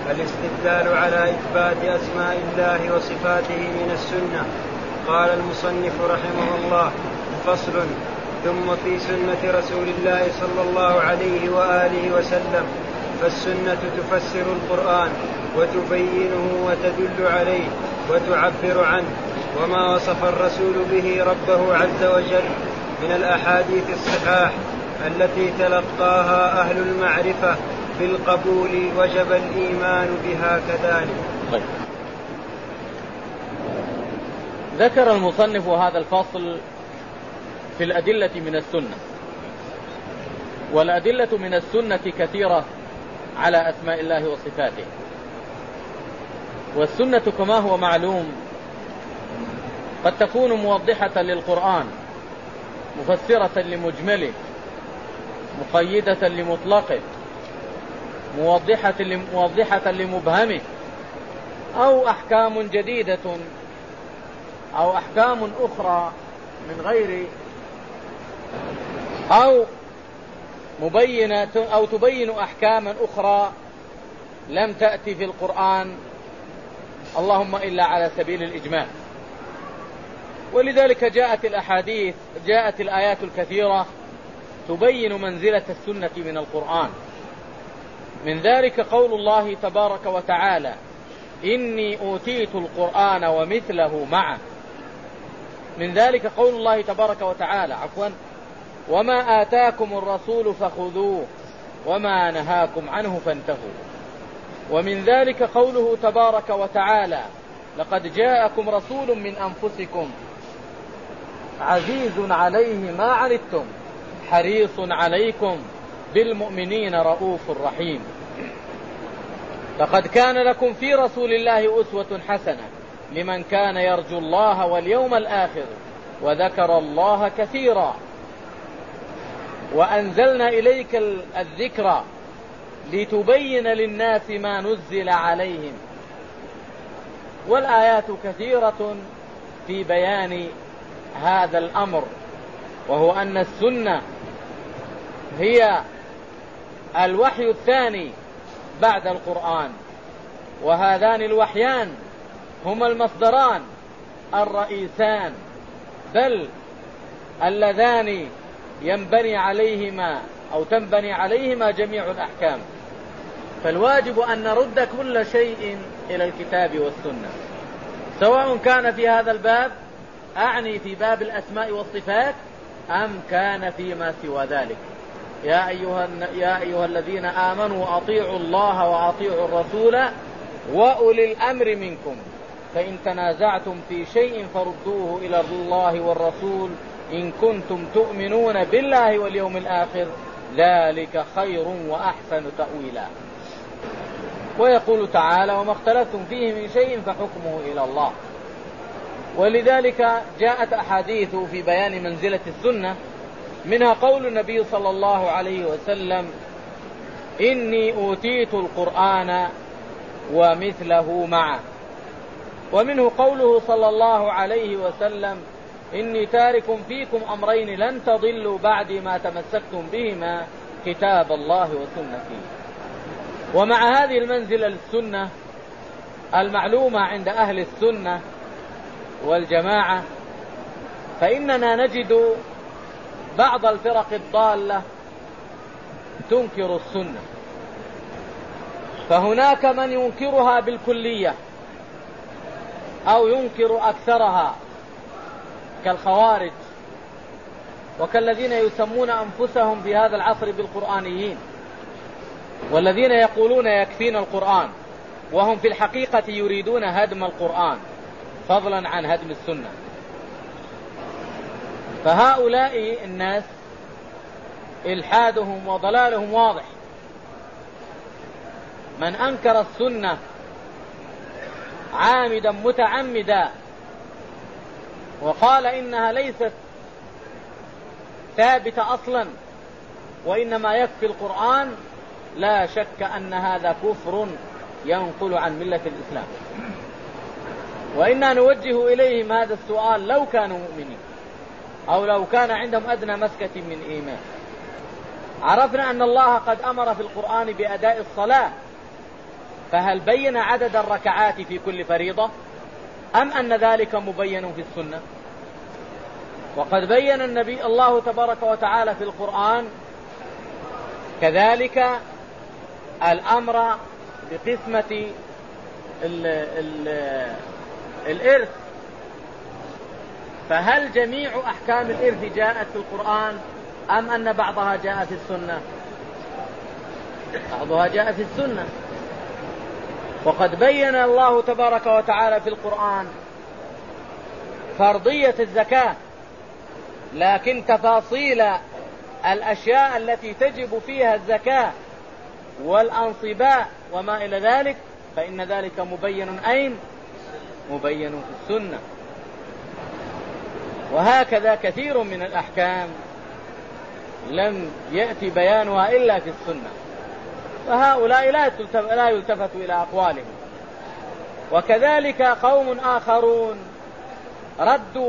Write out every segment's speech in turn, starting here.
الاستدلال على إثبات أسماء الله وصفاته من السنة. قال المصنف رحمه الله: فصل. ثم في سنة رسول الله صلى الله عليه وآله وسلم، فالسنة تفسر القرآن وتبينه وتدل عليه وتعبر عنه، وما وصف الرسول به ربه عز وجل من الأحاديث الصحاح التي تلقاها أهل المعرفة بالقبول وجب الإيمان بها كذلك. طيب. ذكر المصنف هذا الفصل في الأدلة من السنة، والأدلة من السنة كثيرة على أسماء الله وصفاته. والسنة كما هو معلوم قد تكون موضحة للقرآن، مفسرة لمجمله، مقيدة لمطلقه، موضحة لمبهمه، أو أحكام جديدة أو أحكام أخرى من غير، أو مبينة أو تبين أحكاما أخرى لم تأتي في القرآن اللهم إلا على سبيل الإجمال. ولذلك جاءت الآيات الكثيرة تبين منزلة السنة من القرآن. من ذلك قول الله تبارك وتعالى: إني أوتيت القرآن ومثله معه. من ذلك قول الله تبارك وتعالى وما آتاكم الرسول فخذوه وما نهاكم عنه فانتهوا. ومن ذلك قوله تبارك وتعالى: لقد جاءكم رسول من أنفسكم عزيز عليه ما عنتم حريص عليكم بالمؤمنين رؤوف رحيم. لقد كان لكم في رسول الله أسوة حسنة لمن كان يرجو الله واليوم الآخر وذكر الله كثيرا. وأنزلنا إليك الذكر لتبين للناس ما نزل عليهم. والآيات كثيرة في بيان هذا الأمر، وهو أن السنة هي الوحي الثاني بعد القرآن، وهذان الوحيان هما المصدران الرئيسان، بل اللذان ينبني عليهما أو تنبني عليهما جميع الأحكام. فالواجب أن نرد كل شيء إلى الكتاب والسنة، سواء كان في هذا الباب، أعني في باب الأسماء والصفات، أم كان فيما سوى ذلك. يا أيها الذين آمنوا أطيعوا الله وأطيعوا الرسول وأولي الأمر منكم فإن تنازعتم في شيء فردوه إلى الله والرسول إن كنتم تؤمنون بالله واليوم الآخر ذلك خير وأحسن تأويلا. ويقول تعالى: وما اختلفتم فيه من شيء فحكمه إلى الله. ولذلك جاءت أحاديث في بيان منزلة السنة، منها قول النبي صلى الله عليه وسلم: إني أوتيت القرآن ومثله معه. ومنه قوله صلى الله عليه وسلم: إني تارك فيكم أمرين لن تضلوا بعد ما تمسكتم بهما كتاب الله وسنتي. ومع هذه المنزلة للسنة المعلومة عند أهل السنة والجماعة، فإننا نجد بعض الفرق الضالة تنكر السنة، فهناك من ينكرها بالكلية أو ينكر أكثرها كالخوارج، وكالذين يسمون أنفسهم في هذا العصر بالقرآنيين، والذين يقولون يكفينا القرآن، وهم في الحقيقة يريدون هدم القرآن فضلا عن هدم السنة. فهؤلاء الناس إلحادهم وضلالهم واضح. من أنكر السنة عامدا متعمدا وقال إنها ليست ثابتة أصلا وإنما يكفي القرآن، لا شك أن هذا كفر ينقل عن ملة الإسلام. وإنا نوجه إليهم هذا السؤال لو كانوا مؤمنين أو لو كان عندهم أدنى مسكة من إيمان. عرفنا أن الله قد أمر في القرآن بأداء الصلاة، فهل بين عدد الركعات في كل فريضة أم أن ذلك مبين في السنة؟ وقد بين النبي الله تبارك وتعالى في القرآن كذلك الأمر بقسمة الإرث. فهل جميع أحكام الإرث جاءت في القرآن أم أن بعضها جاء في السنة؟ بعضها جاء في السنة. وقد بين الله تبارك وتعالى في القرآن فرضية الزكاة، لكن تفاصيل الأشياء التي تجب فيها الزكاة والأنصباء وما إلى ذلك فإن ذلك مبين أين؟ مبين في السنة. وهكذا كثير من الأحكام لم يأتي بيانها إلا في السنة، فهؤلاء لا يلتفت إلى أقوالهم. وكذلك قوم آخرون ردوا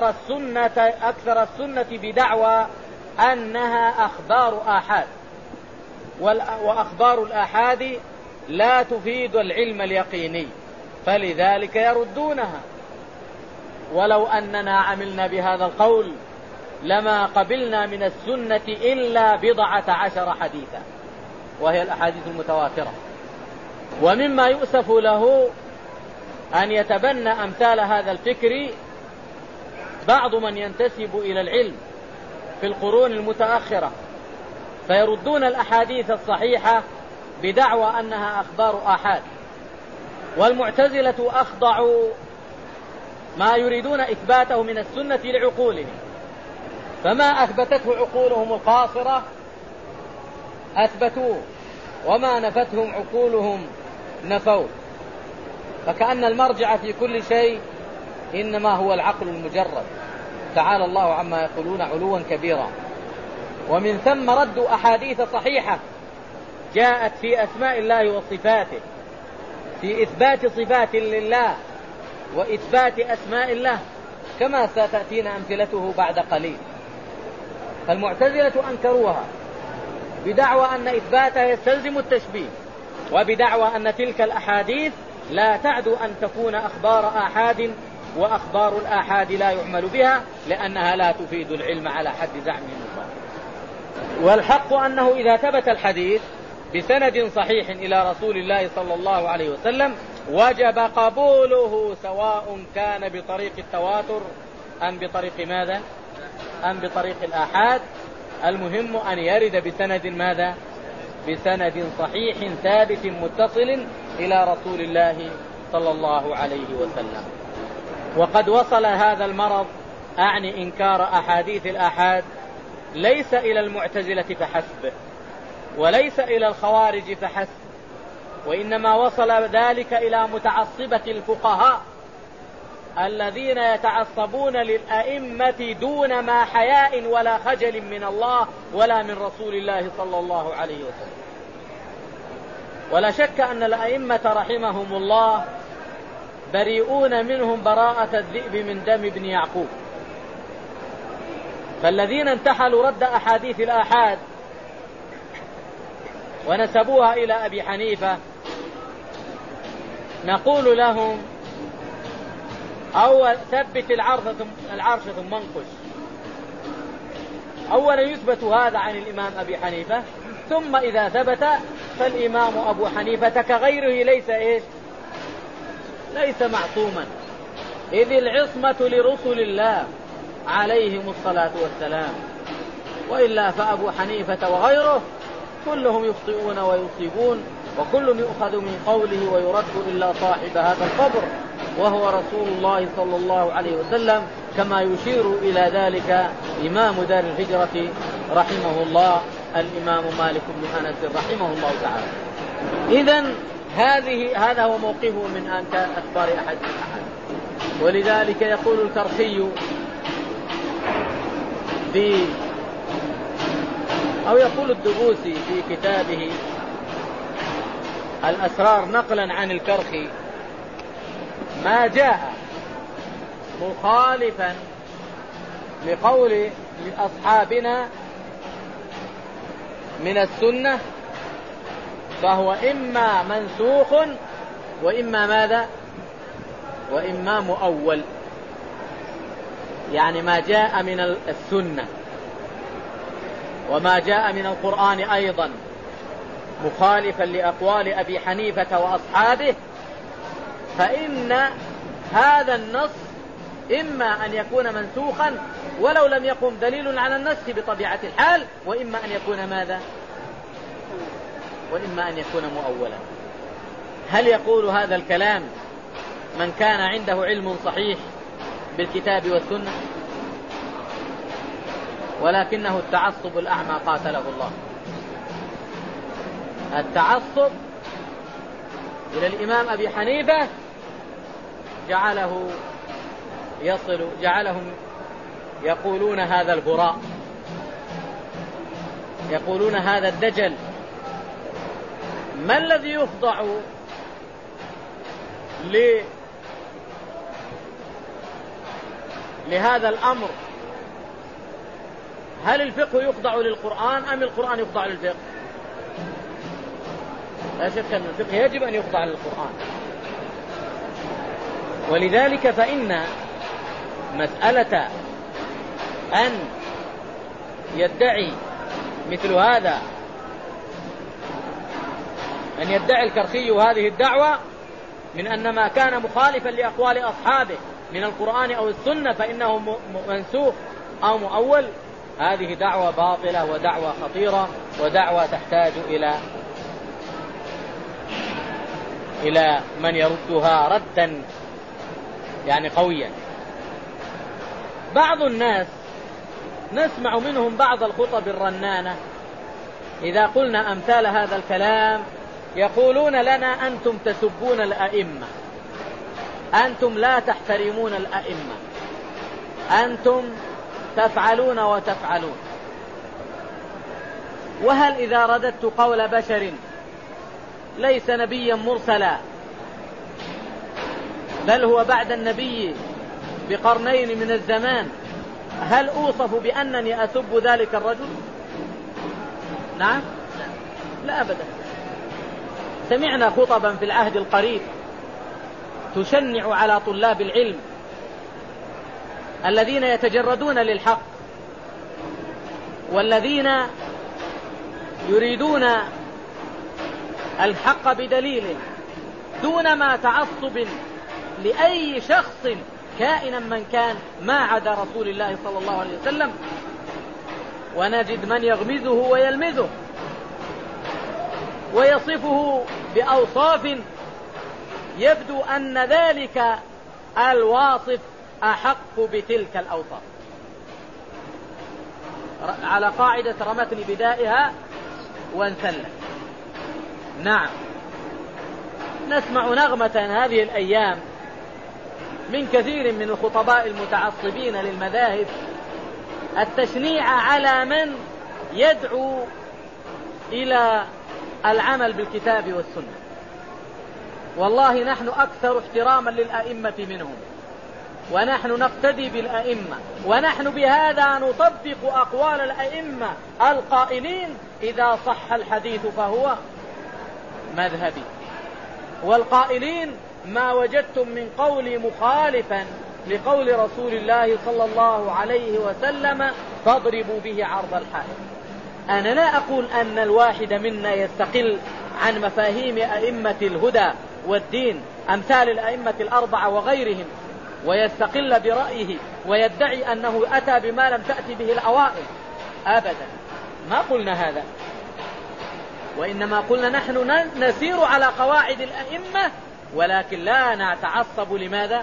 أكثر السنة بدعوى أنها أخبار آحاد، وأخبار الآحاد لا تفيد العلم اليقيني، فلذلك يردونها. ولو أننا عملنا بهذا القول لما قبلنا من السنة إلا 14 حديثا، وهي الأحاديث المتواترة. ومما يؤسف له أن يتبنى أمثال هذا الفكر بعض من ينتسب إلى العلم في القرون المتأخرة، فيردون الأحاديث الصحيحة بدعوى أنها أخبار آحاد. والمعتزلة أخضعوا ما يريدون إثباته من السنة لعقولهم، فما أثبتته عقولهم القاصرة أثبتوه، وما نفتهم عقولهم نفوه. فكأن المرجع في كل شيء إنما هو العقل المجرد، تعالى الله عما يقولون علوا كبيرا. ومن ثم ردوا أحاديث صحيحة جاءت في أسماء الله وصفاته، في إثبات صفات لله وإثبات أسماء الله، كما ستأتينا أمثلته بعد قليل. فالمعتزلة أنكروها بدعوى أن إثباتها يستلزم التشبيه، وبدعوى أن تلك الأحاديث لا تعدو أن تكون أخبار آحاد، وأخبار الآحاد لا يعمل بها لأنها لا تفيد العلم على حد زعمهم. والحق أنه إذا ثبت الحديث بسند صحيح إلى رسول الله صلى الله عليه وسلم وجب قبوله، سواء كان بطريق التواتر أم بطريق ماذا؟ أم بطريق الآحاد. المهم أن يرد بسند ماذا؟ بسند صحيح ثابت متصل إلى رسول الله صلى الله عليه وسلم. وقد وصل هذا المرض، أعني إنكار أحاديث الآحاد، ليس إلى المعتزلة فحسب، وليس إلى الخوارج فحسب، وإنما وصل ذلك إلى متعصبة الفقهاء الذين يتعصبون للأئمة دون ما حياء ولا خجل من الله ولا من رسول الله صلى الله عليه وسلم. ولا شك أن الأئمة رحمهم الله بريئون منهم براءة الذئب من دم ابن يعقوب. فالذين انتحلوا رد أحاديث الآحاد ونسبوها إلى أبي حنيفة نقول لهم: أول ثبت العرش ثم انقش. أولا يثبت هذا عن الإمام أبي حنيفة، ثم إذا ثبت فالإمام أبو حنيفة كغيره ليس معصوما، إذ العصمة لرسل الله عليهم الصلاة والسلام، وإلا فأبو حنيفة وغيره كلهم يخطئون ويصيبون، وكل يؤخذ من قوله ويرد إلا صاحب هذا القبر وهو رسول الله صلى الله عليه وسلم، كما يشير إلى ذلك إمام دار الهجرة رحمه الله الإمام مالك بن أنس رحمه الله تعالى. إذن هذا هو موقفه من أخبار أحد الأحد. ولذلك يقول الكرخي أو يقول الدبوسي في كتابه الأسرار نقلا عن الكرخي: ما جاء مخالفا لقول أصحابنا من السنة فهو إما منسوخ وإما ماذا؟ وإما مؤول، يعني ما جاء من السنة وما جاء من القرآن أيضا مخالفا لأقوال أبي حنيفة وأصحابه، فإن هذا النص إما أن يكون منسوخا ولو لم يقم دليل على النسخ بطبيعة الحال، وإما أن يكون ماذا؟ وإما أن يكون مؤولا. هل يقول هذا الكلام من كان عنده علم صحيح بالكتاب والسنة؟ ولكنه التعصب الأعمى قاتله الله. التعصب إلى الإمام أبي حنيفة جعلهم يقولون هذا الهراء، يقولون هذا الدجل. ما الذي يخضع لهذا الأمر؟ هل الفقه يخضع للقرآن أم القرآن يخضع للفقه؟ لا شك أن الفقه يجب أن يخضع للقرآن. ولذلك فإن مسألة أن يدعي مثل هذا، أن يدعي الكرخي هذه الدعوة من أن ما كان مخالفا لأقوال أصحابه من القرآن أو السنة فإنه منسوخ أو مؤول، هذه دعوة باطلة ودعوة خطيرة ودعوة تحتاج إلى من يردها ردا يعني قويا. بعض الناس نسمع منهم بعض الخطب الرنانة إذا قلنا أمثال هذا الكلام يقولون لنا أنتم تسبون الأئمة، أنتم لا تحترمون الأئمة، أنتم تفعلون وتفعلون. وهل إذا رددت قول بشر ليس نبيا مرسلا بل هو بعد النبي بقرنين من الزمان، هل أوصف بأنني أسب ذلك الرجل؟ نعم، لا أبدا. سمعنا خطبا في العهد القريب تشنع على طلاب العلم الذين يتجردون للحق والذين يريدون الحق بدليل دون ما تعصب لأي شخص كائنا من كان ما عدا رسول الله صلى الله عليه وسلم، ونجد من يغمزه ويلمزه ويصفه بأوصاف يبدو أن ذلك الواصف أحق بتلك الأوصاف، على قاعدة رمتني بدائها وانسلت. نعم، نسمع نغمة هذه الأيام من كثير من الخطباء المتعصبين للمذاهب التشنيع على من يدعو إلى العمل بالكتاب والسنة. والله نحن أكثر احتراما للأئمة منهم، ونحن نقتدي بالأئمة، ونحن بهذا نطبق أقوال الأئمة القائلين إذا صح الحديث فهو مذهبي، والقائلين ما وجدتم من قول مخالفا لقول رسول الله صلى الله عليه وسلم فاضربوا به عرض الحائط. أنا لا أقول أن الواحد منا يستقل عن مفاهيم أئمة الهدى والدين أمثال الأئمة الأربعة وغيرهم ويستقل برأيه ويدعي أنه أتى بما لم تأتي به الأوائل، أبدا ما قلنا هذا، وإنما قلنا نحن نسير على قواعد الأئمة ولكن لا نتعصب. لماذا؟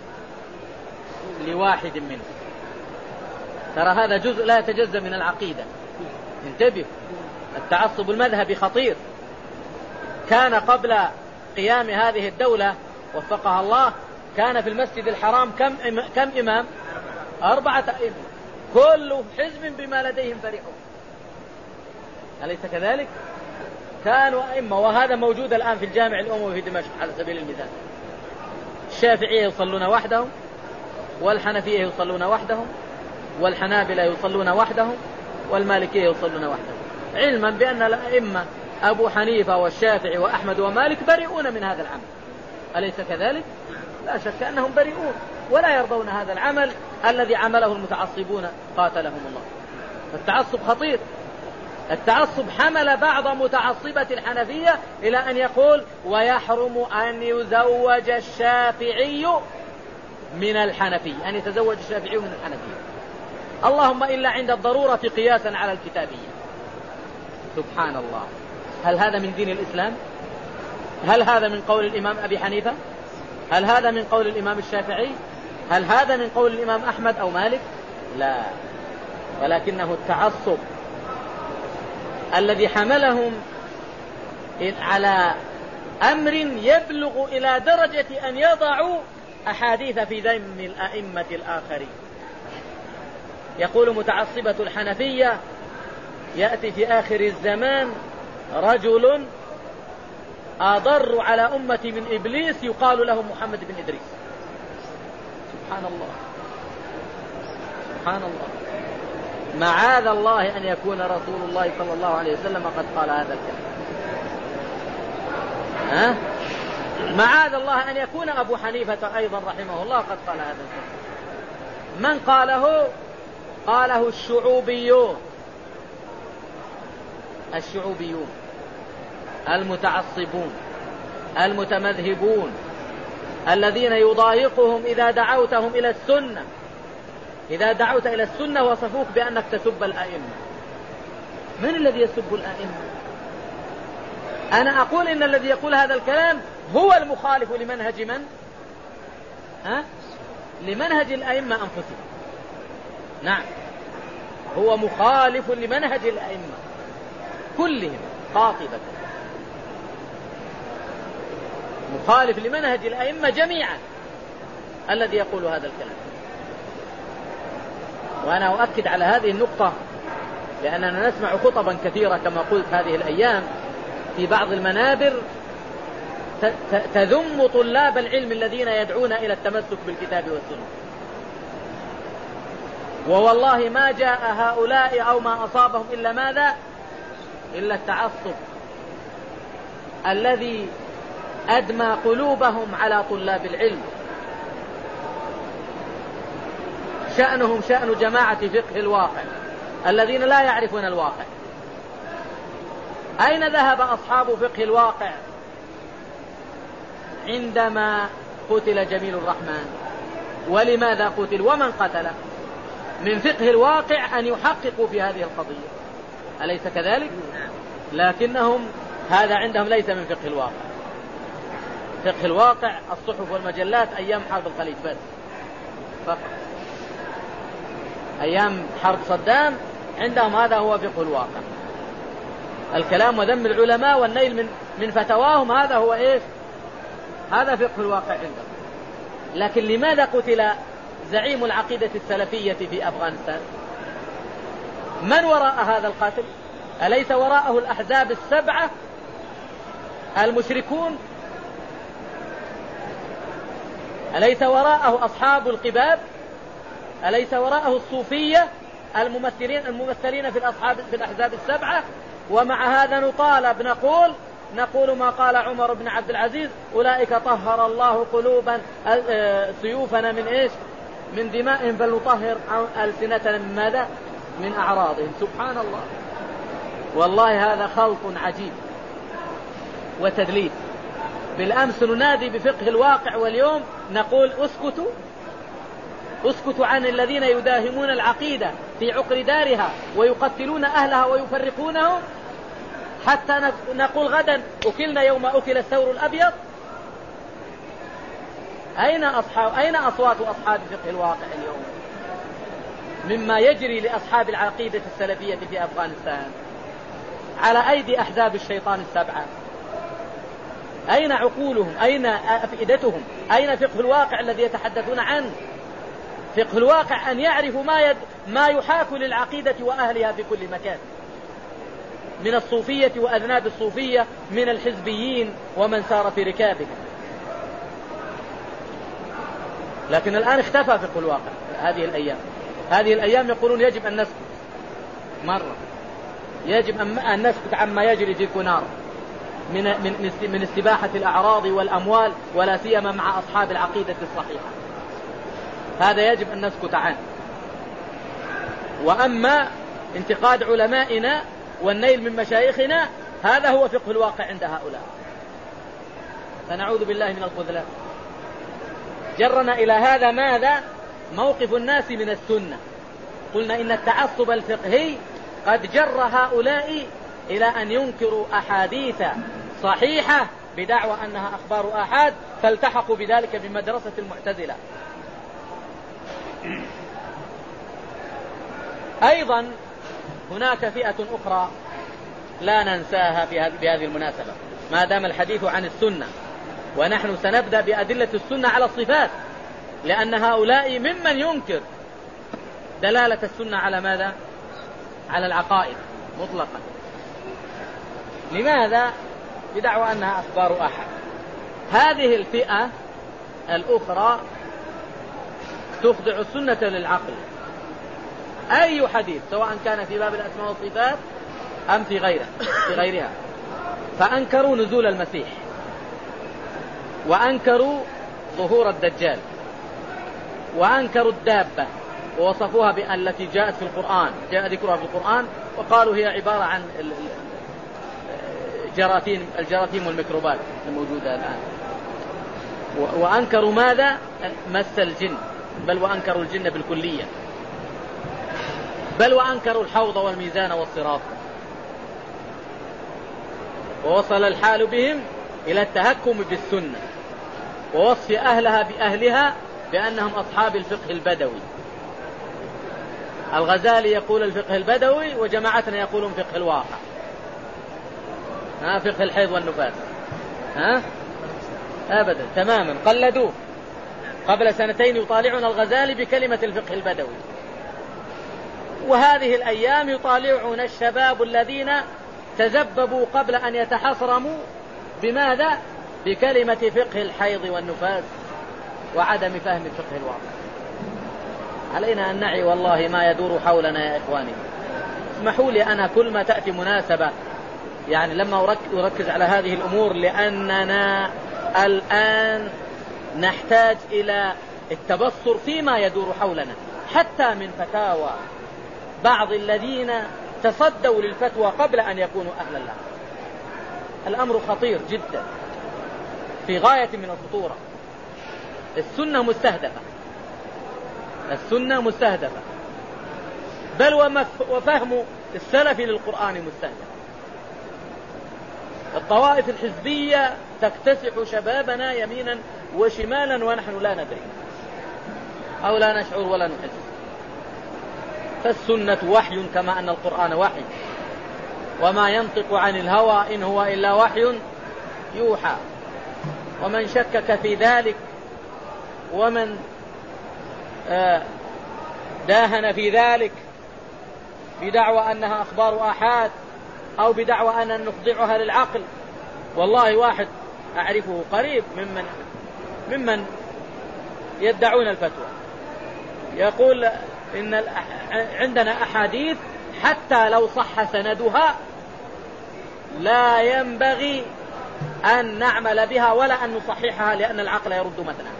لواحد منهم. ترى هذا جزء لا يتجزأ من العقيدة، انتبه، التعصب المذهبي خطير. كان قبل قيام هذه الدولة وفقها الله كان في المسجد الحرام كم إمام؟ 4 أئمة، كل حزب بما لديهم فرحون، أليس كذلك؟ كانوا أئمة، وهذا موجود الآن في الجامع الأموي في دمشق على سبيل المثال. الشافعية يصلون وحدهم، والحنفية يصلون وحدهم، والحنابلة يصلون وحدهم، والمالكية يصلون وحدهم، علما بأن الأئمة أبو حنيفة والشافعي وأحمد ومالك بريئون من هذا العمل، أليس كذلك؟ لا شك أنهم بريئون ولا يرضون هذا العمل الذي عمله المتعصبون قاتلهم الله. التعصب خطير. التعصب حمل بعض متعصبة الحنفية إلى أن يقول ويحرم أن يزوج الشافعي من الحنفي، أن يتزوج الشافعي من الحنفية، اللهم إلا عند الضرورة قياسا على الكتابية. سبحان الله. هل هذا من دين الإسلام؟ هل هذا من قول الإمام أبي حنيفة؟ هل هذا من قول الإمام الشافعي؟ هل هذا من قول الإمام أحمد أو مالك؟ لا، ولكنه التعصب الذي حملهم على أمر يبلغ إلى درجة أن يضعوا أحاديث في ذم الأئمة الآخرين. يقول متعصبة الحنفية يأتي في آخر الزمان رجل أضر على أمتي من إبليس يقال له محمد بن إدريس. سبحان الله، سبحان الله. معاذ الله أن يكون رسول الله صلى الله عليه وسلم قد قال هذا الكلام. معاذ الله أن يكون أبو حنيفة أيضا رحمه الله قد قال هذا الكلام. من قاله؟ قاله الشعوبيون، الشعوبيون المتعصبون المتمذهبون الذين يضايقهم إذا دعوتهم إلى السنة، إذا دعوت إلى السنة وصفوك بأنك تسب الأئمة. من الذي يسب الأئمة؟ أنا أقول إن الذي يقول هذا الكلام هو المخالف لمنهج من؟ لمنهج الأئمة أنفسهم. نعم، هو مخالف لمنهج الأئمة كلهم قاطبة، مخالف لمنهج الأئمة جميعا الذي يقول هذا الكلام. وأنا أؤكد على هذه النقطة لأننا نسمع خطبا كثيرة كما قلت هذه الأيام في بعض المنابر تذم طلاب العلم الذين يدعون إلى التمسك بالكتاب والسنة. ووالله ما جاء هؤلاء أو ما أصابهم إلا ماذا؟ إلا التعصب الذي أدمى قلوبهم على طلاب العلم. شأنهم شأن جماعة فقه الواقع الذين لا يعرفون الواقع. أين ذهب أصحاب فقه الواقع عندما قتل جميل الرحمن؟ ولماذا قتل ومن قتله؟ من فقه الواقع أن يحققوا في هذه القضية، أليس كذلك؟ لكنهم هذا عندهم ليس من فقه الواقع. فقه الواقع الصحف والمجلات أيام حرب الخليج بس فقط. أيام حرب صدام عندهم هذا هو فقه الواقع، الكلام وذم العلماء والنيل من فتواهم، هذا هو إيش؟ هذا فقه الواقع عندهم. لكن لماذا قتل زعيم العقيدة السلفية في أفغانستان؟ من وراء هذا القاتل؟ أليس وراءه الأحزاب السبعة المشركون؟ أليس وراءه أصحاب القباب؟ أليس وراءه الصوفية الممثلين في الأحزاب السبعة؟ ومع هذا نطالب نقول ما قال عمر بن عبد العزيز أولئك طهر الله قلوبا سيوفنا من إيش؟ من دمائهم، بل نطهر ألسنتنا من ماذا؟ من أعراضهم. سبحان الله. والله هذا خلط عجيب وتدليس. بالأمس ننادي بفقه الواقع واليوم نقول اسكتوا عن الذين يداهمون العقيدة في عقر دارها ويقتلون أهلها ويفرقونهم حتى نقول غدا أكلنا يوم أكل الثور الأبيض. أين أصوات أصحاب فقه الواقع اليوم مما يجري لأصحاب العقيدة السلفية في أفغانستان على أيدي أحزاب الشيطان السبعة؟ أين عقولهم؟ أين أفئدتهم؟ أين فقه الواقع الذي يتحدثون عنه؟ فقه الواقع أن يعرفوا ما يحاك للعقيدة وأهلها في كل مكان، من الصوفية وأذناب الصوفية، من الحزبيين ومن سار في ركابهم. لكن الآن اختفى فقه الواقع. هذه الأيام يقولون يجب أن نسكت مرة، يجب أن نسكت عما يجري في كنار من استباحة الأعراض والأموال، ولا سيما مع أصحاب العقيدة الصحيحة. هذا يجب أن نسكت عنه. وأما انتقاد علمائنا والنيل من مشايخنا هذا هو فقه الواقع عند هؤلاء، فنعوذ بالله من الخذلان. جرنا إلى هذا ماذا؟ موقف الناس من السنة. قلنا إن التعصب الفقهي قد جر هؤلاء إلى أن ينكروا أحاديث صحيحة بدعوى أنها أخبار آحاد، فالتحقوا بذلك بمدرسة المعتزلة. أيضا هناك فئة أخرى لا ننساها بهذه المناسبة ما دام الحديث عن السنة، ونحن سنبدأ بأدلة السنة على الصفات، لأن هؤلاء ممن ينكر دلالة السنة على ماذا؟ على العقائد مطلقا. لماذا؟ بدعوى أنها أخبار أحد. هذه الفئة الأخرى تخضع السنة للعقل. أي حديث سواء كان في باب الأسماء والصفات أم في غيرها، فأنكروا نزول المسيح، وأنكروا ظهور الدجال، وأنكروا الدابة ووصفوها بأن التي جاءت في القرآن، جاء ذكرها في القرآن، وقالوا هي عبارة عن الجراثيم والميكروبات الموجودة الآن. وأنكروا ماذا؟ مس الجن، بل وأنكروا الجن بالكلية، بل وأنكروا الحوض والميزان والصراط. ووصل الحال بهم إلى التهكم بالسنة ووصف أهلها بأهلها بأنهم أصحاب الفقه البدوي. الغزالي يقول الفقه البدوي، وجماعتنا يقولون فقه الواقع، فقه الحيض والنفاس. أبدا، تماما قلدوه. قبل سنتين يطالعنا الغزالي بكلمة الفقه البدوي، وهذه الأيام يطالعون الشباب الذين تذببوا قبل أن يتحصرموا بماذا؟ بكلمة فقه الحيض والنفاس وعدم فهم فقه الواقع. علينا أن نعي والله ما يدور حولنا يا إخواني. اسمحوا لي أنا كل ما تأتي مناسبة يعني لما أركز على هذه الأمور، لأننا الآن نحتاج إلى التبصر فيما يدور حولنا، حتى من فتاوى بعض الذين تصدوا للفتوى قبل أن يكونوا أهلا لها. الأمر خطير جدا في غاية من الخطورة. السنة مستهدفة، السنة مستهدفة، بل وفهم السلف للقرآن مستهدف. الطوائف الحزبية تكتسح شبابنا يمينا وشمالا ونحن لا ندري أو لا نشعر ولا نحس. فالسنة وحي كما أن القرآن وحي، وما ينطق عن الهوى إن هو إلا وحي يوحى. ومن شكك في ذلك ومن داهن في ذلك بدعوى أنها أخبار آحاد أو بدعوى أن نخضعها للعقل، والله واحد أعرفه قريب ممن يدعون الفتوى يقول إن عندنا أحاديث حتى لو صح سندها لا ينبغي أن نعمل بها ولا أن نصححها لأن العقل يرد مثلا.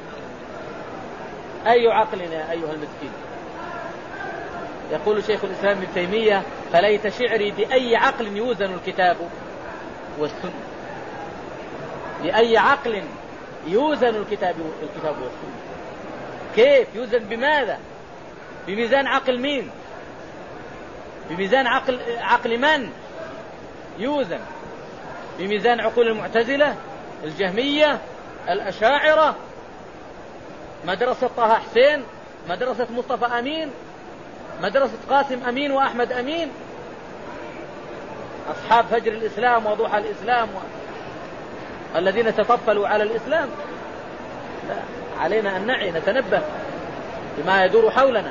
أي عقل يا أيها المسكين؟ يقول شيخ الإسلام ابن تيمية: فليت شعري بأي عقل يوزن الكتاب والسنة. بأي عقل يوزن الكتاب والسنة؟ كيف يوزن؟ بماذا؟ بميزان عقل مين؟ بميزان عقل من يوزن؟ بميزان عقول المعتزلة، الجهمية، الأشاعرة، مدرسة طه حسين، مدرسة مصطفى أمين، مدرسة قاسم أمين وأحمد أمين، أصحاب فجر الإسلام وضحى الإسلام الذين تطفلوا على الإسلام. لا، علينا أن نعي، نتنبه بما يدور حولنا.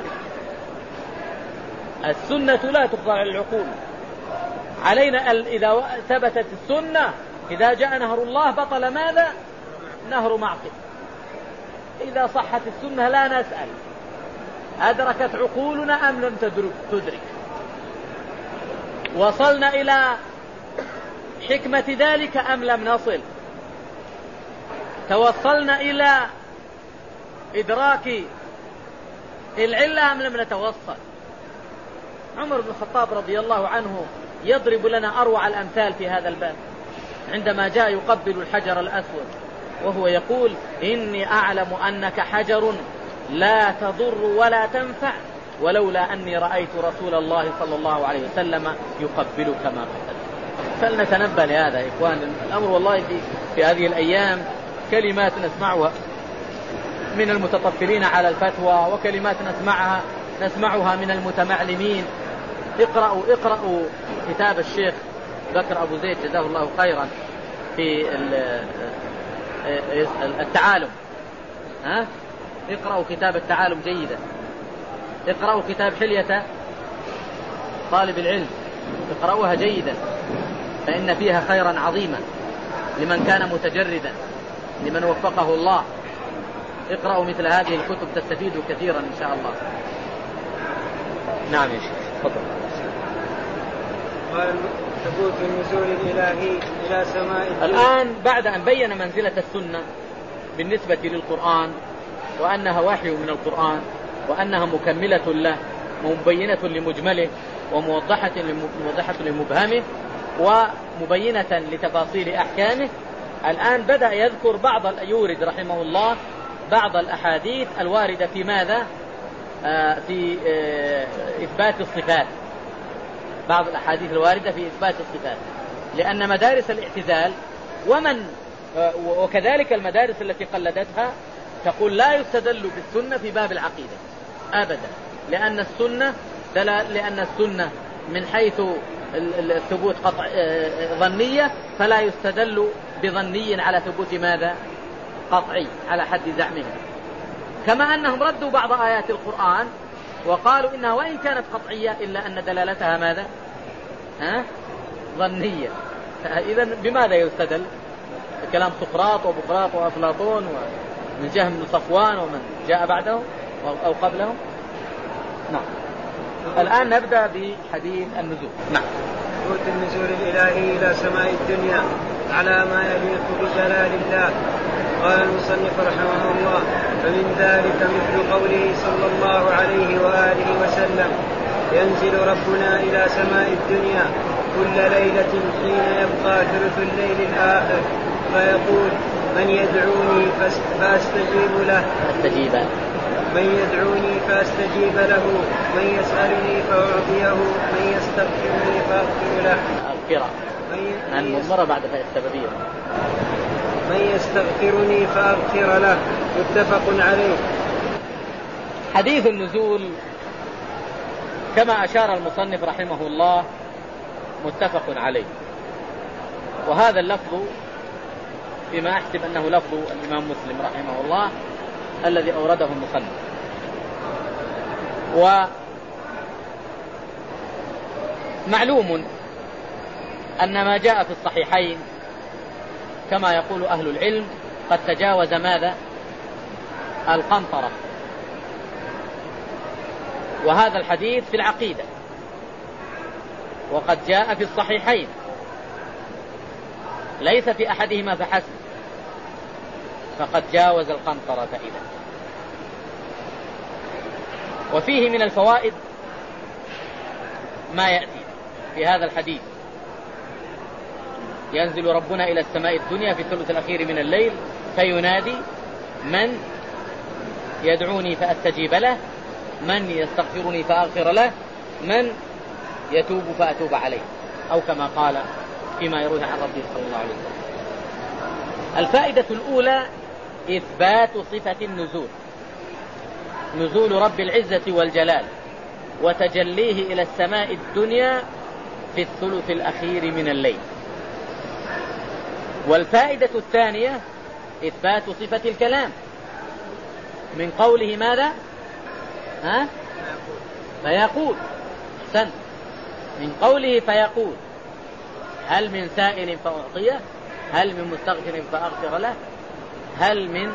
السنة لا تخضع للعقول. علينا إذا ثبتت السنة، إذا جاء نهر الله بطل ماذا؟ نهر معصية. إذا صحت السنة لا نسأل أدركت عقولنا أم لم تدرك. وصلنا إلى حكمة ذلك أم لم نصل؟ توصلنا إلى إدراك العلة أم لم نتوصل؟ عمر بن الخطاب رضي الله عنه يضرب لنا أروع الأمثال في هذا الباب عندما جاء يقبل الحجر الأسود وهو يقول: إني أعلم أنك حجر لا تضر ولا تنفع ولولا أني رأيت رسول الله صلى الله عليه وسلم يقبلك ما قبل. فلنتنبه لهذا يا إخوان. الأمر والله في هذه الأيام كلمات نسمعها من المتطفلين على الفتوى، وكلمات نسمعها من المتمعلمين. اقرأوا كتاب الشيخ بكر أبو زيد جزاه الله خيرا في التعالم. اقرأوا كتاب التعالم جيدا. اقرأوا كتاب حلية طالب العلم، اقرأوها جيدا فإن فيها خيرا عظيما لمن كان متجردا، لمن وفقه الله. اقرأوا مثل هذه الكتب تستفيدوا كثيرا إن شاء الله. نعم يا شيخ تفضل. قال ثبوت النزول الإلهي إلى سماء الدنيا. الآن بعد أن بين منزلة السنة بالنسبة للقرآن وأنها وحي من القرآن وأنها مكملة له ومبينة لمجمله وموضحة لمبهمه ومبينة لتفاصيل أحكامه، الآن بدأ يذكر يورد رحمه الله بعض الأحاديث الواردة في ماذا؟ في إثبات الصفات. بعض الأحاديث الواردة في إثبات الصفات، لأن مدارس الاعتزال وكذلك المدارس التي قلدتها تقول لا يستدل بالسنة في باب العقيدة أبدا، لأن السنة من حيث الثبوت ظنية، فلا يستدل بظني على ثبوت ماذا؟ قطعي على حد زعمهم. كما أنهم ردوا بعض آيات القرآن وقالوا إنها وإن كانت قطعية إلا أن دلالتها ماذا؟ ظنية. إذن بماذا يستدل؟ كلام سقراط وبقراط وأفلاطون ومن جهم بن صفوان ومن جاء بعدهم أو قبلهم. نعم. الآن نبدأ بحديث النزول. نعم. ثبوت النزول الإلهي إلى سماء الدنيا على ما يليق بجلال الله. قال المصنف رحمه الله: فمن ذلك مثل قوله صلى الله عليه وآله وسلم: ينزل ربنا إلى سماء الدنيا كل ليلة حين يبقى ثلث الليل الآخر فيقول: من يدعوني فأستجيب له، من يدعوني فأستجيب له، من يسألني فأعطيه، من يستغفرني فأغفر له. المضمرة بعد السببية. من يستغفرني فأغفر له. متفق عليه. حديث النزول كما أشار المصنف رحمه الله متفق عليه، وهذا اللفظ فيما أحسب أنه لفظ الإمام مسلم رحمه الله الذي أورده المصنف. ومعلوم أن ما جاء في الصحيحين كما يقول أهل العلم قد تجاوز ماذا؟ القنطرة. وهذا الحديث في العقيدة وقد جاء في الصحيحين ليس في أحدهما فحسب، فقد جاوز القنطرة إذا. وفيه من الفوائد ما يأتي في هذا الحديث: ينزل ربنا إلى السماء الدنيا في الثلث الأخير من الليل فينادي: من يدعوني فأستجيب له، من يستغفرني فأغفر له، من يتوب فأتوب عليه، أو كما قال فيما يروي عن ربه صلى الله عليه وسلم. الفائدة الأولى إثبات صفة النزول، نزول رب العزة والجلال وتجليه إلى السماء الدنيا في الثلث الأخير من الليل. والفائدة الثانية إثبات صفة الكلام من قوله ماذا؟ فيقول. أحسن. من قوله فيقول: هل من سائل فأعطيه، هل من مستغفر فأغفر له، هل من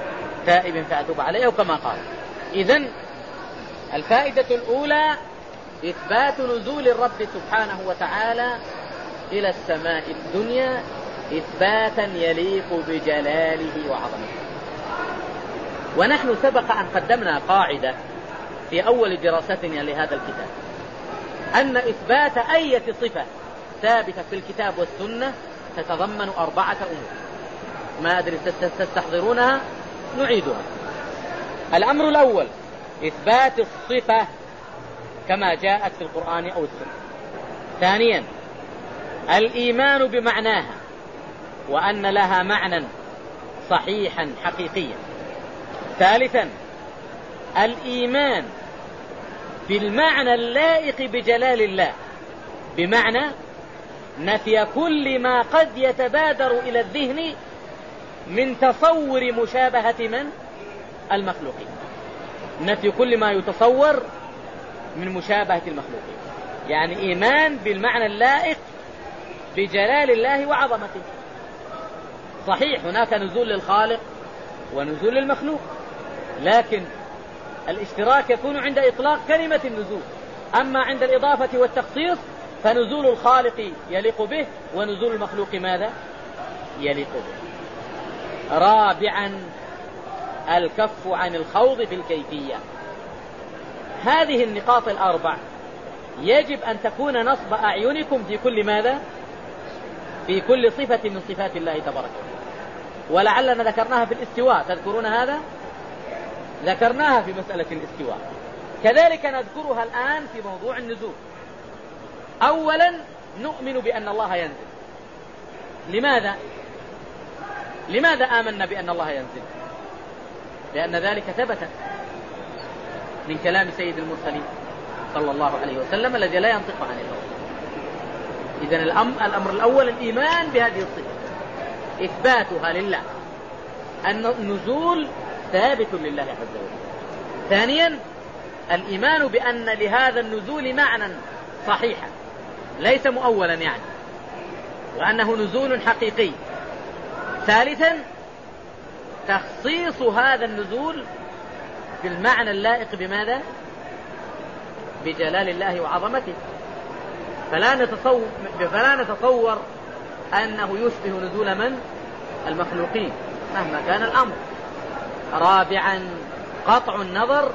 تائب فأتوب عليه، أو كما قال. إذن الفائدة الأولى إثبات نزول الرب سبحانه وتعالى إلى السماء الدنيا إثباتا يليق بجلاله وعظمته. ونحن سبق أن قدمنا قاعدة في أول دراستنا لهذا الكتاب أن إثبات أي صفة ثابتة في الكتاب والسنة تتضمن 4 أمور. ما أدري تستحضرونها، نعيدها. الأمر الأول إثبات الصفة كما جاءت في القرآن أو السنة. ثانيا الإيمان بمعناها وأن لها معنى صحيحا حقيقيا. ثالثا الإيمان بالمعنى اللائق بجلال الله، بمعنى نفي كل ما قد يتبادر إلى الذهن من تصور مشابهة من المخلوقين، نفي كل ما يتصور من مشابهة المخلوقين، يعني إيمان بالمعنى اللائق بجلال الله وعظمته. صحيح هناك نزول للخالق ونزول للمخلوق، لكن الاشتراك يكون عند إطلاق كلمة النزول، أما عند الإضافة والتخصيص فنزول الخالق يليق به ونزول المخلوق ماذا؟ يليق به. رابعا الكف عن الخوض في الكيفية. هذه النقاط 4 يجب أن تكون نصب أعينكم في كل ماذا؟ في كل صفة من صفات الله تبارك وتعالى. ولعلنا ذكرناها في الاستواء، تذكرون هذا؟ ذكرناها في مسألة الاستواء، كذلك نذكرها الآن في موضوع النزول. أولا نؤمن بأن الله ينزل. لماذا آمنا بأن الله ينزل؟ لأن ذلك ثبت من كلام سيد المرسلين صلى الله عليه وسلم الذي لا ينطق عن الهوى. إذن الأمر الأول الإيمان بهذه الصفة، إثباتها لله، أن النزول ثابت لله عز وجل. ثانيا الإيمان بأن لهذا النزول معنى صحيحا ليس مؤولا يعني، وأنه نزول حقيقي. ثالثا تخصيص هذا النزول بالمعنى اللائق بماذا؟ بجلال الله وعظمته، فلا نتصور أنه يشبه نزول من؟ المخلوقين مهما كان الأمر. رابعا قطع النظر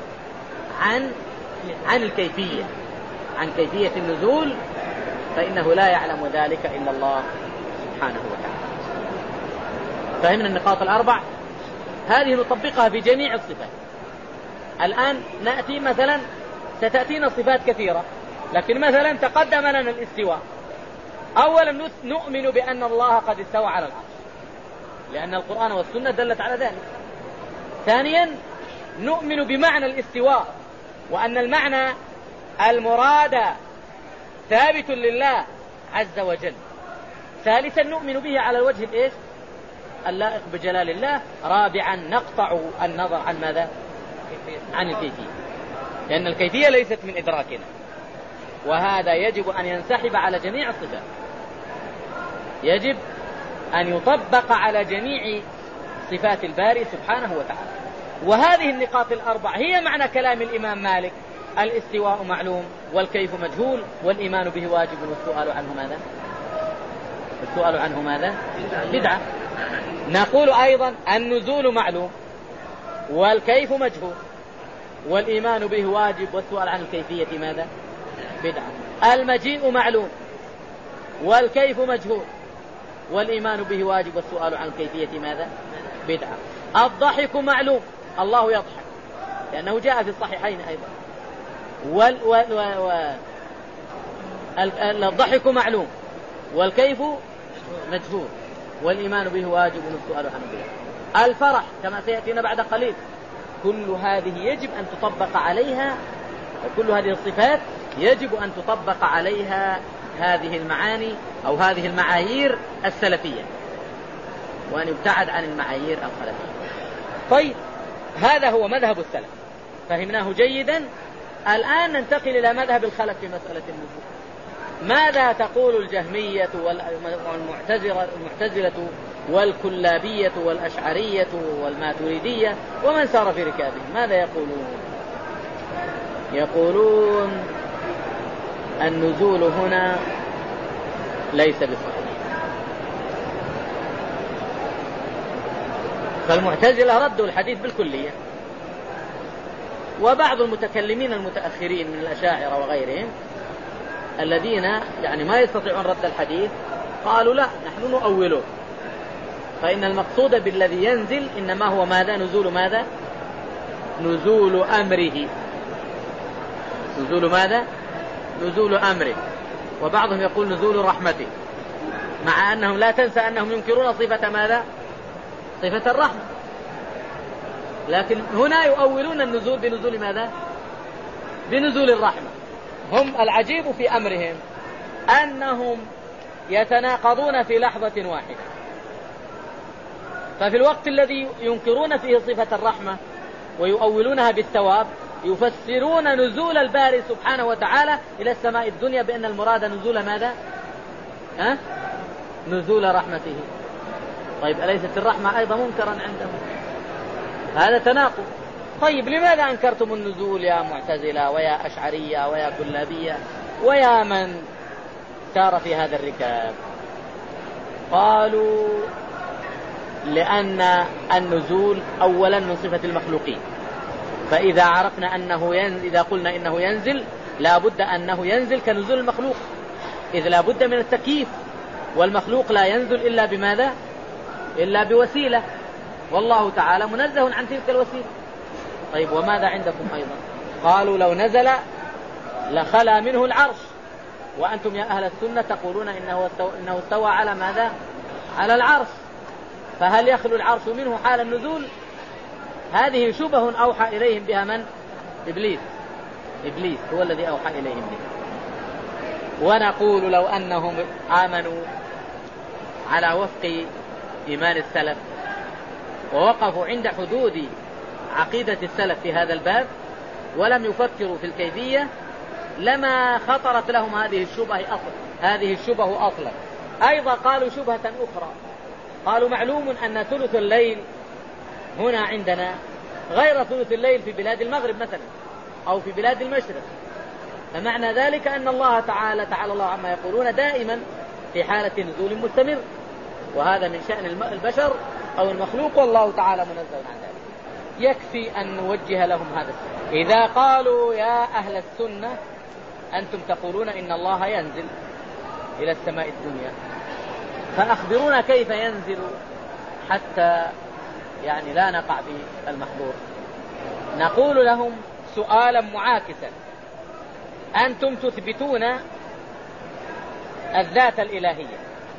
عن الكيفية، عن كيفية النزول، فإنه لا يعلم ذلك إلا الله سبحانه وتعالى. فهمنا النقاط 4 هذه نطبقها في جميع الصفات. الآن نأتي مثلا، ستأتينا صفات كثيرة، لكن مثلا تقدم لنا الاستواء. أولا نؤمن بأن الله قد استوى على العرش، لأن القرآن والسنة دلت على ذلك. ثانيا نؤمن بمعنى الاستواء، وأن المعنى المراد ثابت لله عز وجل. ثالثا نؤمن به على الوجه الإيش؟ اللائق بجلال الله. رابعا نقطع النظر عن ماذا؟ عن الكيفية، لأن الكيفية ليست من إدراكنا، وهذا يجب أن ينسحب على جميع الصفات، يجب أن يطبق على جميع صفات الباري سبحانه وتعالى. وهذه النقاط 4 هي معنى كلام الإمام مالك: الاستواء معلوم والكيف مجهول والإيمان به واجب والسؤال عنه ماذا؟ السؤال عنه ماذا؟ بدعة. نقول أيضا النزول معلوم والكيف مجهول والإيمان به واجب والسؤال عن الكيفية ماذا؟ بدعة. المجيء معلوم والكيف مجهول والإيمان به واجب والسؤال عن الكيفية ماذا؟ بدعة. الضحك معلوم، الله يضحك لأنه جاء في الصحيحين أيضا. الضحك معلوم والكيف مجهول والإيمان به واجب والسؤال عنه بدعة. الفرح كما سيأتينا بعد قليل، كل هذه يجب أن تطبق عليها، وكل هذه الصفات يجب أن تطبق عليها هذه المعاني أو هذه المعايير السلفية، وأن يبتعد عن المعايير الخلفية. طيب هذا هو مذهب السلف، فهمناه جيدا. الآن ننتقل إلى مذهب الخلف في مسألة النزول. ماذا تقول الجهمية والمعتزلة والكلابية والأشعرية والماتريدية ومن سار في ركابهم؟ ماذا يقولون؟ يقولون النزول هنا ليس بصحيح. فالمعتزلة ردوا الحديث بالكلية، وبعض المتكلمين المتأخرين من الأشاعرة وغيرهم الذين يعني ما يستطيعون رد الحديث قالوا لا، نحن نؤوله، فإن المقصود بالذي ينزل إنما هو ماذا؟ نزول ماذا؟ نزول أمره. نزول ماذا؟ نزول أمره. وبعضهم يقول نزول رحمته، مع أنهم لا تنسى أنهم ينكرون صفة ماذا؟ صفة الرحمة، لكن هنا يؤولون النزول بنزول ماذا؟ بنزول الرحمة. هم العجيب في أمرهم أنهم يتناقضون في لحظة واحدة. ففي الوقت الذي ينكرون فيه صفة الرحمة ويؤولونها بالثواب يفسرون نزول الباري سبحانه وتعالى إلى السماء الدنيا بأن المراد نزول ماذا؟ نزول رحمته. طيب أليست الرحمة أيضا منكرا عندهم؟ هذا تناقض. طيب لماذا أنكرتم النزول يا معتزلة ويا أشعرية ويا كلابية ويا من سار في هذا الركاب؟ قالوا لأن النزول أولا من صفة المخلوقين، فإذا عرفنا أنه ينزل، إذا قلنا إنه ينزل لا بد أنه ينزل كنزول المخلوق، إذ لا بد من التكييف، والمخلوق لا ينزل إلا بماذا؟ إلا بوسيلة، والله تعالى منزه عن تلك الوسيلة. طيب وماذا عندكم أيضا؟ قالوا لو نزل لخلا منه العرش، وأنتم يا أهل السنة تقولون إنه استوى على ماذا؟ على العرش، فهل يخلو العرش منه حال النزول؟ هذه شبه أوحى إليهم بها من؟ إبليس هو الذي أوحى إليهم بها. ونقول لو أنهم آمنوا على وفق إيمان السلف ووقفوا عند حدود عقيدة السلف في هذا الباب ولم يفكروا في الكيفية لما خطرت لهم هذه الشبهة أصلا. أيضا قالوا شبهة أخرى، قالوا معلوم أن ثلث الليل هنا عندنا غير ثلث الليل في بلاد المغرب مثلا أو في بلاد المشرق، فمعنى ذلك أن الله تعالى الله عما يقولون دائما في حالة نزول مستمر، وهذا من شأن البشر أو المخلوق، والله تعالى منزه عن ذلك. يكفي أن نوجه لهم هذا السؤال. إذا قالوا يا أهل السنة أنتم تقولون إن الله ينزل إلى السماء الدنيا، فأخبرونا كيف ينزل حتى يعني لا نقع في المحظور. نقول لهم سؤالا معاكسا: أنتم تثبتون الذات الإلهية،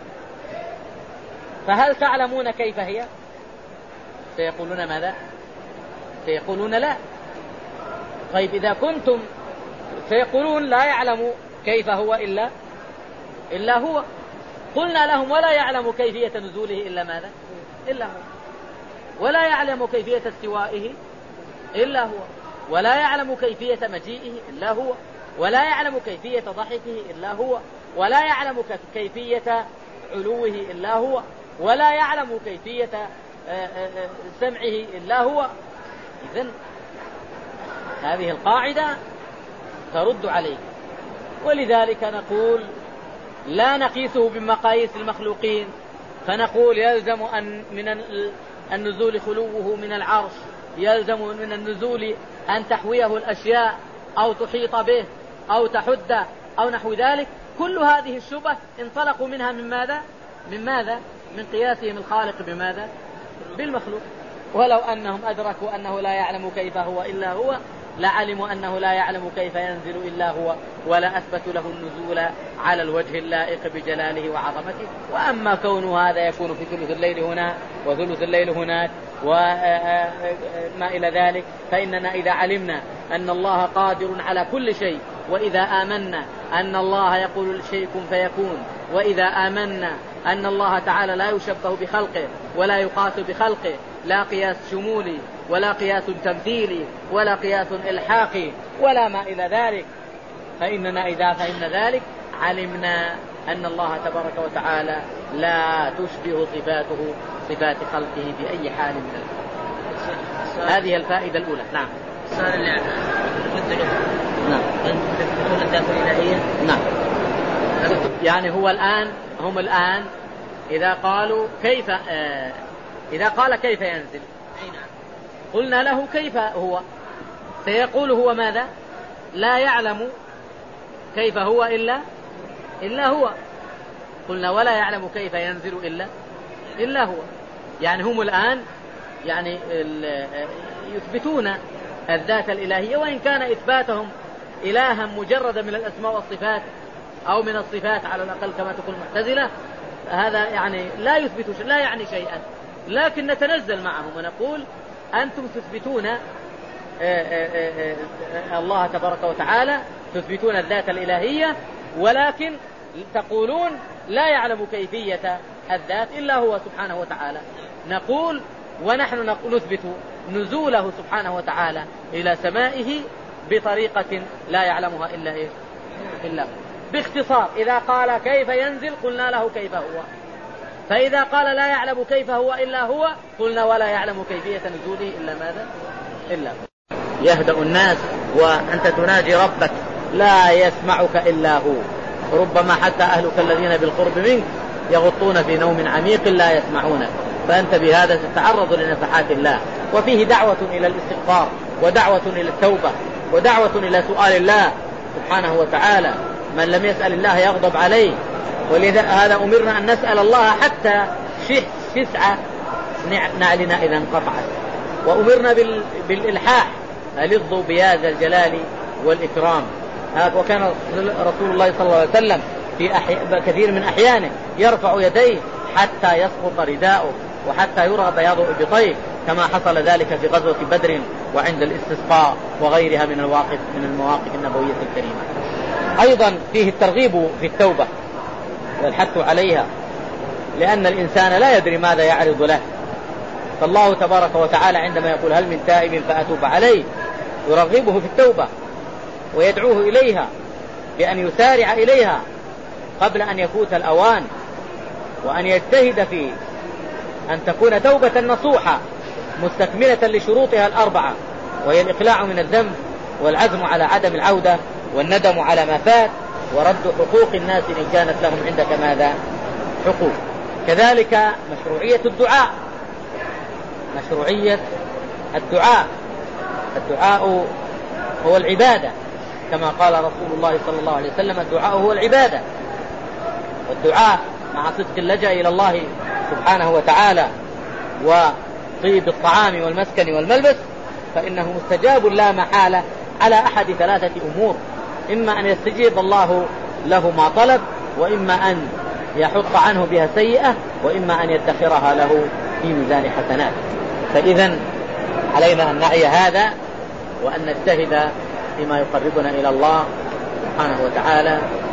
فهل تعلمون كيف هي؟ سيقولون ماذا؟ سيقولون لا. طيب إذا كنتم سيقولون لا يعلم كيف هو إلا هو، قلنا لهم ولا يعلم كيفية نزوله إلا ماذا؟ إلا هو، ولا يعلم كيفية استوائه إلا هو، ولا يعلم كيفية مجيئه إلا هو، ولا يعلم كيفية ضحكه إلا هو، ولا يعلم كيفية علوه إلا هو، ولا يعلم كيفية سمعه إلا هو. إذن هذه القاعدة ترد عليه، ولذلك نقول لا نقيسه بمقاييس المخلوقين، فنقول يلزم أن من النزول خلوه من العرش، يلزم من النزول أن تحويه الأشياء أو تحيط به أو تحده أو نحو ذلك. كل هذه الشبه انطلقوا منها من ماذا؟ من قياسهم الخالق بماذا؟ بالمخلوق. ولو أنهم أدركوا أنه لا يعلم كيف هو إلا هو لعلموا أنه لا يعلم كيف ينزل إلا هو، ولا أثبتوا له النزول على الوجه اللائق بجلاله وعظمته. وأما كون هذا يكون في ثلث الليل هنا وثلث الليل هناك وما إلى ذلك، فإننا إذا علمنا أن الله قادر على كل شيء، وإذا آمنا أن الله يقول الشيء كن فيكون، وإذا آمنا أن الله تعالى لا يشبه بخلقه ولا يقاس بخلقه، لا قياس شمولي ولا قياس تمثيلي ولا قياس إلحاقي ولا ما إلى ذلك، فإننا إذا فهمنا ذلك علمنا أن الله تبارك وتعالى لا تشبه صفاته صفات خلقه بأي حال من الحال. هذه الفائدة الأولى. نعم. السؤال اللي نعم. تثبتون الذات الإلهية؟ نعم. يعني هم الآن إذا قالوا كيف إذا قال كيف ينزل قلنا له كيف هو، سيقول هو ماذا؟ لا يعلم كيف هو إلا هو. قلنا ولا يعلم كيف ينزل إلا هو. يعني هم الآن يعني يثبتون الذات الإلهية، وإن كان إثباتهم إلها مجردا من الأسماء والصفات أو من الصفات على الأقل كما تقول المعتزلة، هذا يعني لا يثبت لا يعني شيئا، لكن نتنزل معهم ونقول أنتم تثبتون الله تبارك وتعالى، تثبتون الذات الإلهية، ولكن تقولون لا يعلم كيفية الذات إلا هو سبحانه وتعالى. نقول ونحن نثبت نزوله سبحانه وتعالى إلى سمائه بطريقة لا يعلمها إلا هو. باختصار إذا قال كيف ينزل قلنا له كيف هو، فإذا قال لا يعلم كيف هو إلا هو قلنا ولا يعلم كيفية نزوله إلا ماذا؟ إلا هو. يهدأ الناس وأنت تناجي ربك لا يسمعك إلا هو، ربما حتى أهلك الذين بالقرب منك يغطون في نوم عميق لا يسمعونك، فأنت بهذا تتعرض لنفحات الله. وفيه دعوة إلى الاستغفار، ودعوة إلى التوبة، ودعوة إلى سؤال الله سبحانه وتعالى. من لم يسأل الله يغضب عليه، ولهذا أمرنا أن نسأل الله حتى شسع نعلنا إذا انقطعت، وأمرنا بالإلحاح ألظوا بهذا الجلال والإكرام. وكان رسول الله صلى الله عليه وسلم في كثير من أحيانه يرفع يديه حتى يسقط رداؤه وحتى يرى بياض إبطيه، كما حصل ذلك في غزوة بدر وعند الاستسقاء وغيرها من المواقف النبوية الكريمة. أيضا فيه الترغيب في التوبة والحث عليها، لأن الإنسان لا يدري ماذا يعرض له، فالله تبارك وتعالى عندما يقول هل من تائب فأتوب عليه يرغبه في التوبة ويدعوه إليها بأن يسارع إليها قبل أن يفوت الأوان، وأن يجتهد في أن تكون توبة نصوحة مستكملة لشروطها الأربعة، وهي الإقلاع من الذنب والعزم على عدم العودة والندم على ما فات ورد حقوق الناس إن كانت لهم عندك ماذا حقوق. كذلك مشروعية الدعاء، الدعاء هو العبادة، كما قال رسول الله صلى الله عليه وسلم الدعاء هو العبادة. والدعاء مع صدق اللجأ إلى الله سبحانه وتعالى وطيب الطعام والمسكن والملبس فإنه مستجاب لا محالة على أحد ثلاثة أمور: إما أن يستجيب الله له ما طلب، وإما أن يحط عنه بها سيئة، وإما أن يدخرها له في ميزان حسنات. فإذن علينا أن نعي هذا وأن نجتهد فيما يقربنا إلى الله سبحانه وتعالى